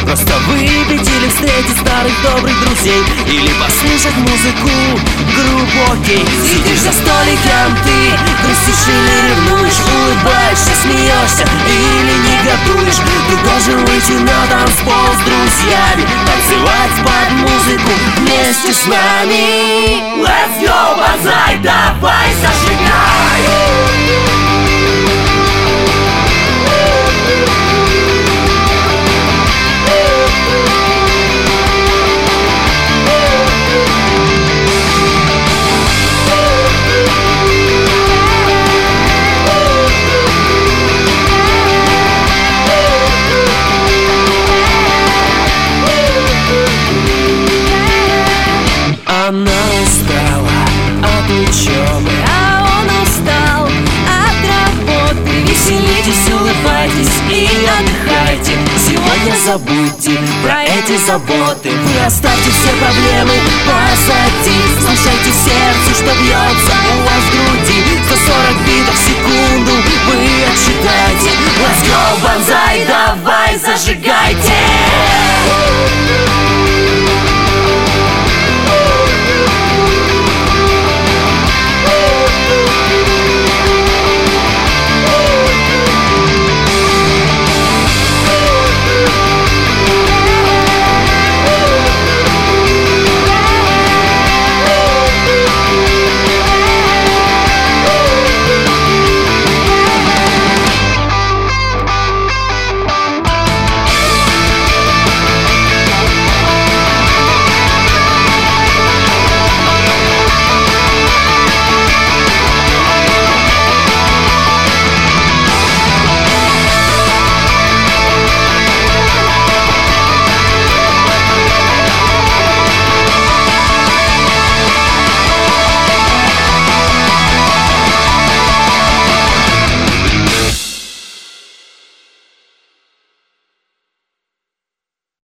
Просто выпить или встретить старых добрых друзей, или послушать музыку группу «Окей». Сидишь за столиком, ты грустишь или ревнуешь, улыбаешься, смеешься или негодуешь. Ты должен выйти на танцпол с друзьями, танцевать под музыку вместе с нами. Let's go, банзай, давай зажигай! Она устала от учебы, а он устал от работы. Веселитесь, улыбайтесь и отдыхайте. Сегодня забудьте про эти заботы. Вы оставьте все проблемы позади. Слушайте сердце, что бьется у вас в груди. 140 битов в секунду вы отсчитайте. Let's go, банзай, давай зажигайте!